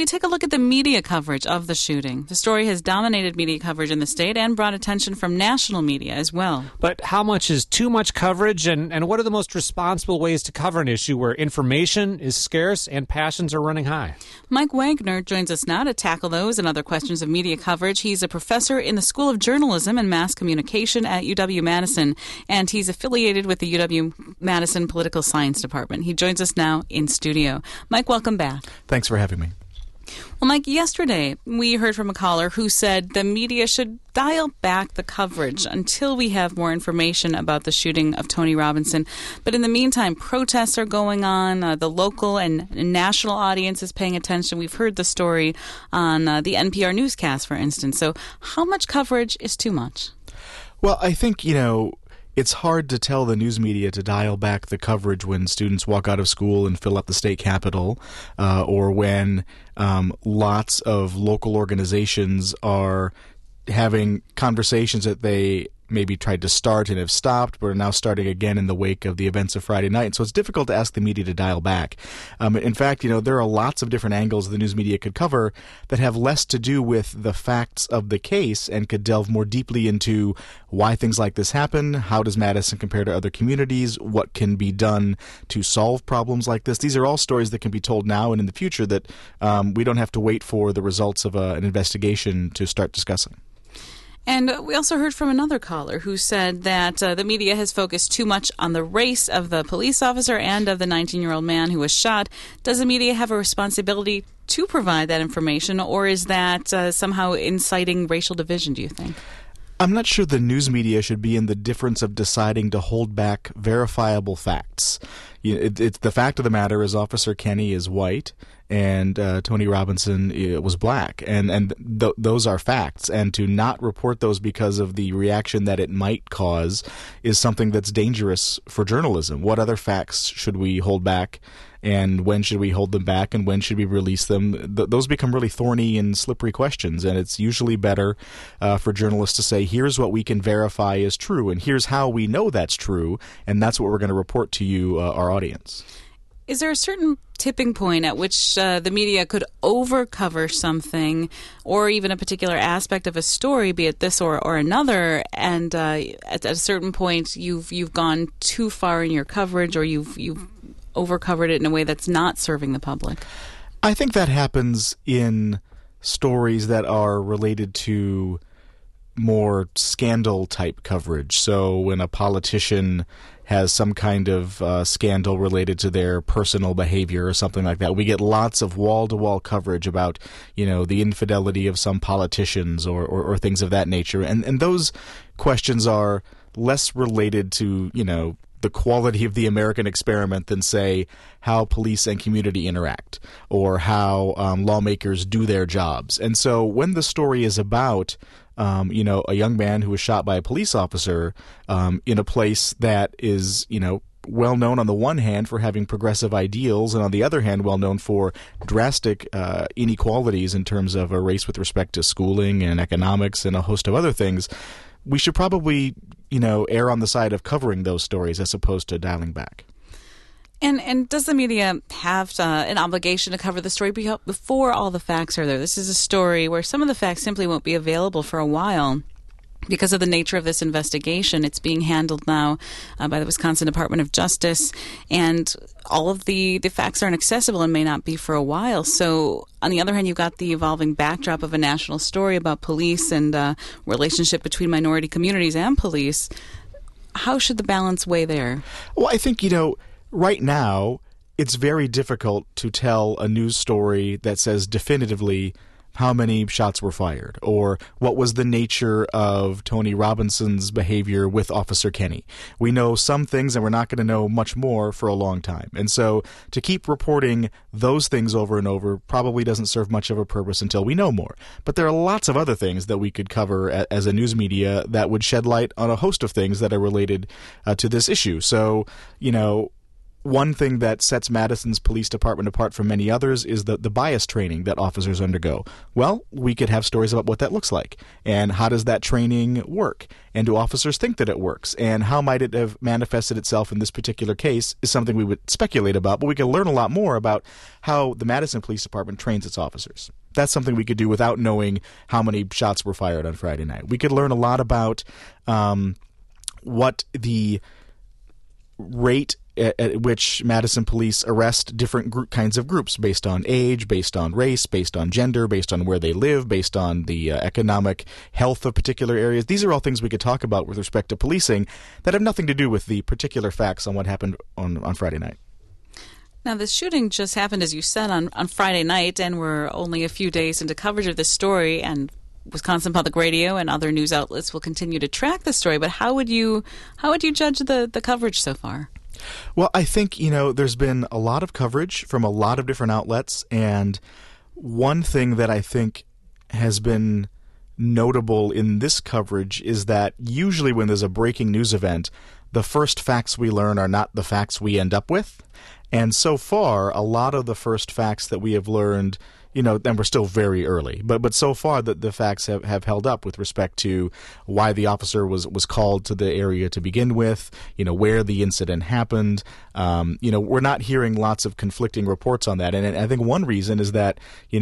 we take a look at the media coverage of the shooting. The story has dominated media coverage in the state and brought attention from national media as well. But how much is too much coverage, and what are the most responsible ways to cover an issue where information is scarce and passions are running high? Mike Wagner joins us now to tackle those and other questions of media coverage. He's a professor in the School of Journalism and Mass Communication at UW-Madison, and he's affiliated with the UW-Madison Political Science Department. He joins us now in studio. Mike, welcome back. Thanks for having me. Well, Mike, yesterday we heard from a caller who said the media should dial back the coverage until we have more information about the shooting of Tony Robinson. But in the meantime, protests are going on. The local and national audience is paying attention. We've heard the story on the NPR newscast, for instance. So how much coverage is too much? Well, I think, it's hard to tell the news media to dial back the coverage when students walk out of school and fill up the state capitol, or when lots of local organizations are having conversations that they maybe tried to start and have stopped, but are now starting again in the wake of the events of Friday night. And so it's difficult to ask the media to dial back. In fact, there are lots of different angles the news media could cover that have less to do with the facts of the case and could delve more deeply into why things like this happen, how does Madison compare to other communities, what can be done to solve problems like this. These are all stories that can be told now and in the future that we don't have to wait for the results of an investigation to start discussing. And we also heard from another caller who said that the media has focused too much on the race of the police officer and of the 19-year-old man who was shot. Does the media have a responsibility to provide that information, or is that somehow inciting racial division, do you think? I'm not sure the news media should be in the difference of deciding to hold back verifiable facts. It's the fact of the matter is Officer Kenny is white and Tony Robinson was black, and those are facts. And to not report those because of the reaction that it might cause is something that's dangerous for journalism. What other facts should we hold back? And when should we hold them back, and when should we release them? Those become really thorny and slippery questions, and it's usually better for journalists to say, here's what we can verify is true, and here's how we know that's true, and that's what we're going to report to you, our audience. Is there a certain tipping point at which the media could overcover something, or even a particular aspect of a story, be it this or another, and at a certain point you've gone too far in your coverage, or you've overcovered it in a way that's not serving the public? I think that happens in stories that are related to more scandal-type coverage. So when a politician has some kind of scandal related to their personal behavior or something like that, we get lots of wall-to-wall coverage about, the infidelity of some politicians or things of that nature. And those questions are less related to, the quality of the American experiment than, say, how police and community interact or how lawmakers do their jobs. And so when the story is about, a young man who was shot by a police officer in a place that is, well known on the one hand for having progressive ideals, and on the other hand well known for drastic inequalities in terms of a race with respect to schooling and economics and a host of other things, we should probably, err on the side of covering those stories as opposed to dialing back. And does the media have an obligation to cover the story before all the facts are there? This is a story where some of the facts simply won't be available for a while. Because of the nature of this investigation, it's being handled now by the Wisconsin Department of Justice, and all of the facts aren't accessible and may not be for a while. So, on the other hand, you've got the evolving backdrop of a national story about police and relationship between minority communities and police. How should the balance weigh there? Well, I think, right now, it's very difficult to tell a news story that says definitively how many shots were fired, or what was the nature of Tony Robinson's behavior with Officer Kenny. We know some things, and we're not going to know much more for a long time. And so to keep reporting those things over and over probably doesn't serve much of a purpose until we know more. But there are lots of other things that we could cover as a news media that would shed light on a host of things that are related to this issue. So, one thing that sets Madison's police department apart from many others is the bias training that officers undergo. Well, we could have stories about what that looks like, and how does that training work, and do officers think that it works, and how might it have manifested itself in this particular case is something we would speculate about, but we can learn a lot more about how the Madison Police Department trains its officers. That's something we could do without knowing how many shots were fired on Friday night. We could learn a lot about what the rate at which Madison police arrest different kinds of groups based on age, based on race, based on gender, based on where they live, based on the economic health of particular areas. These are all things we could talk about with respect to policing that have nothing to do with the particular facts on what happened on Friday night. Now, this shooting just happened, as you said, on Friday night, and we're only a few days into coverage of this story, and Wisconsin Public Radio and other news outlets will continue to track the story. But how would you judge the coverage so far? Well, I think, there's been a lot of coverage from a lot of different outlets, and one thing that I think has been notable in this coverage is that usually when there's a breaking news event, the first facts we learn are not the facts we end up with. And so far, a lot of the first facts that we have learned, and we're still very early, but so far the facts have held up with respect to why the officer was called to the area to begin with, where the incident happened. We're not hearing lots of conflicting reports on that. And I think one reason is that,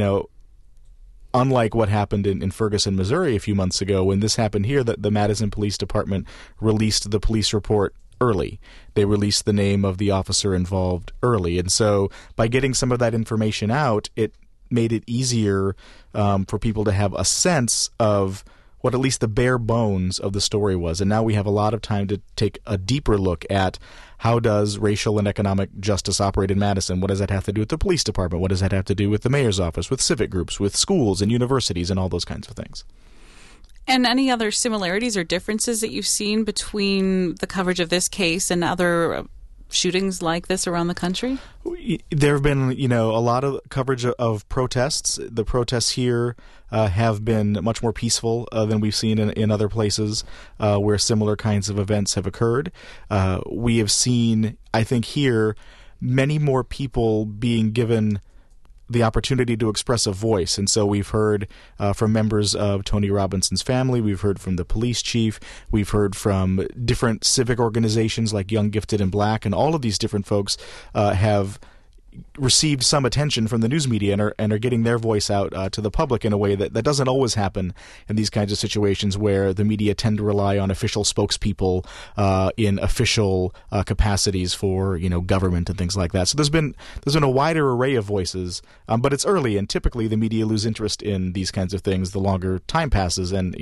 unlike what happened in Ferguson, Missouri a few months ago, when this happened here, the Madison Police Department released the police report early. They released the name of the officer involved early. And so by getting some of that information out, it made it easier for people to have a sense of what at least the bare bones of the story was. And now we have a lot of time to take a deeper look at how does racial and economic justice operate in Madison? What does that have to do with the police department? What does that have to do with the mayor's office, with civic groups, with schools and universities and all those kinds of things? And any other similarities or differences that you've seen between the coverage of this case and other shootings like this around the country? There have been, a lot of coverage of protests. The protests here have been much more peaceful than we've seen in other places where similar kinds of events have occurred. We have seen, I think here, many more people being given the opportunity to express a voice. And so we've heard from members of Tony Robinson's family. We've heard from the police chief. We've heard from different civic organizations like Young, Gifted, and Black. And all of these different folks have received some attention from the news media and are getting their voice out to the public in a way that doesn't always happen in these kinds of situations where the media tend to rely on official spokespeople in official capacities for government and things like that. So there's been a wider array of voices, but it's early, and typically the media lose interest in these kinds of things the longer time passes, and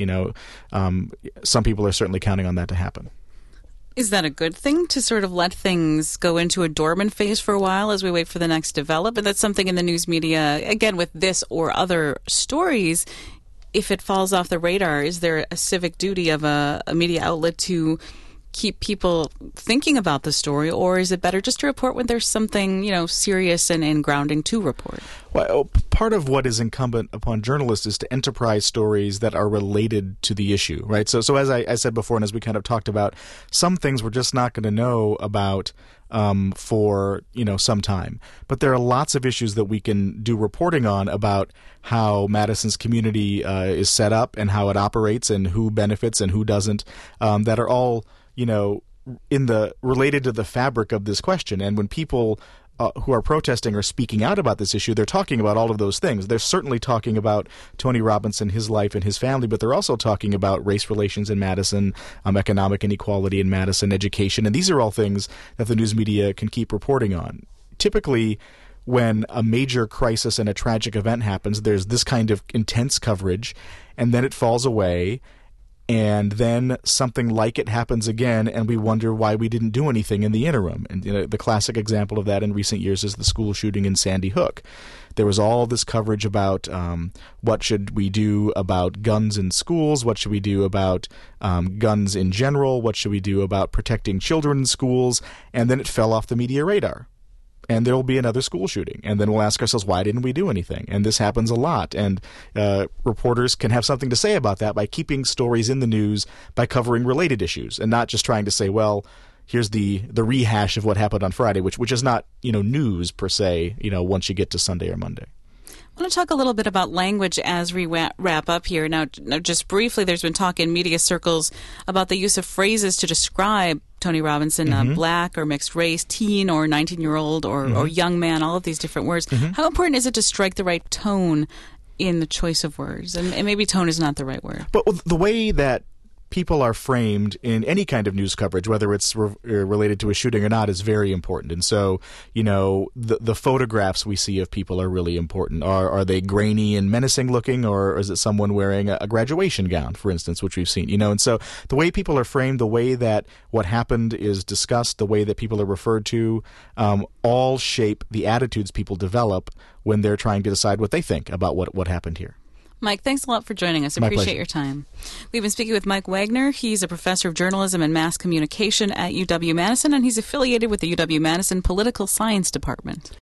some people are certainly counting on that to happen. Is that a good thing, to sort of let things go into a dormant phase for a while as we wait for the next development? That's something in the news media, again, with this or other stories, if it falls off the radar, is there a civic duty of a media outlet to keep people thinking about the story, or is it better just to report when there's something, serious and grounding to report? Well, part of what is incumbent upon journalists is to enterprise stories that are related to the issue, right? So as I said before, and as we kind of talked about, some things we're just not going to know about for some time. But there are lots of issues that we can do reporting on about how Madison's community is set up and how it operates and who benefits and who doesn't, that are all related to the fabric of this question. And when people who are protesting or speaking out about this issue, they're talking about all of those things. They're certainly talking about Tony Robinson, his life and his family, but they're also talking about race relations in Madison, economic inequality in Madison, education, and these are all things that the news media can keep reporting on. Typically, when a major crisis and a tragic event happens, there's this kind of intense coverage, and then it falls away, and then something like it happens again, and we wonder why we didn't do anything in the interim. And the classic example of that in recent years is the school shooting in Sandy Hook. There was all this coverage about what should we do about guns in schools, what should we do about guns in general, what should we do about protecting children in schools, and then it fell off the media radar. And there will be another school shooting. And then we'll ask ourselves, why didn't we do anything? And this happens a lot. And reporters can have something to say about that by keeping stories in the news, by covering related issues, and not just trying to say, well, here's the rehash of what happened on Friday, which is not, news per se, once you get to Sunday or Monday. I want to talk a little bit about language as we wrap up here. Now, just briefly, there's been talk in media circles about the use of phrases to describe Tony Robinson, black or mixed race, teen or 19-year-old or young man, all of these different words. How important is it to strike the right tone in the choice of words? And maybe tone is not the right word. But the way that people are framed in any kind of news coverage, whether it's related to a shooting or not, is very important. And so, the photographs we see of people are really important. Are they grainy and menacing looking, or is it someone wearing a graduation gown, for instance, which we've seen? And so the way people are framed, the way that what happened is discussed, the way that people are referred to, all shape the attitudes people develop when they're trying to decide what they think about what happened here. Mike, thanks a lot for joining us. I appreciate your time. We've been speaking with Mike Wagner. He's a professor of journalism and mass communication at UW-Madison, and he's affiliated with the UW-Madison Political Science Department.